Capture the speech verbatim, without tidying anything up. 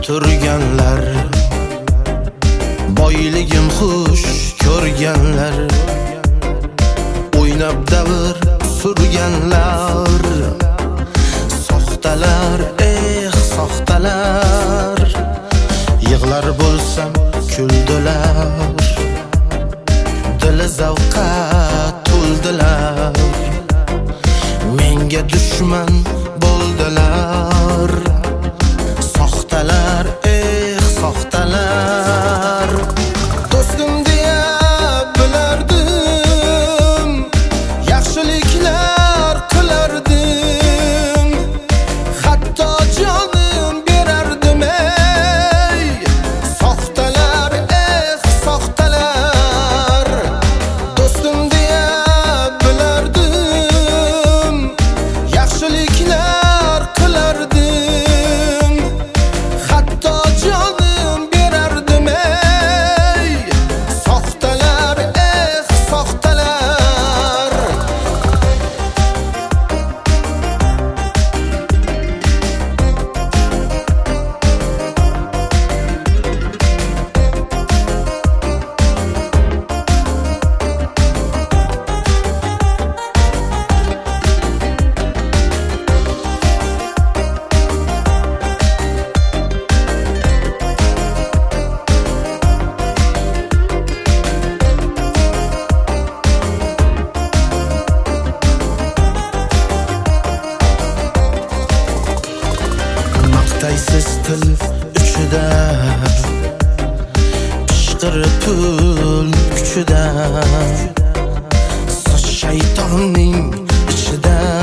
turganlar, boyligim xush ko'rganlar, o'ynab davr surganlar, soxtalar, eh soxtalar, yig'lar bo'lsam kuldilar, dili zavqqa to'ldilar, menga dushman bo'ldilar. Soxtalar, eh soxtalar, do'stim deya bilardim, yaxshiliklar qilardim, hatto jonim berardim. Ey soxtalar, eh soxtalar, do'stim deya bilardim, yaxshiliklar qilardim, hatto jonim berardim. Ey soxtalar, eh soxtalar. Maqtaysiz til uchida, pishqirib pul kuchida, soch shaytonning ichida.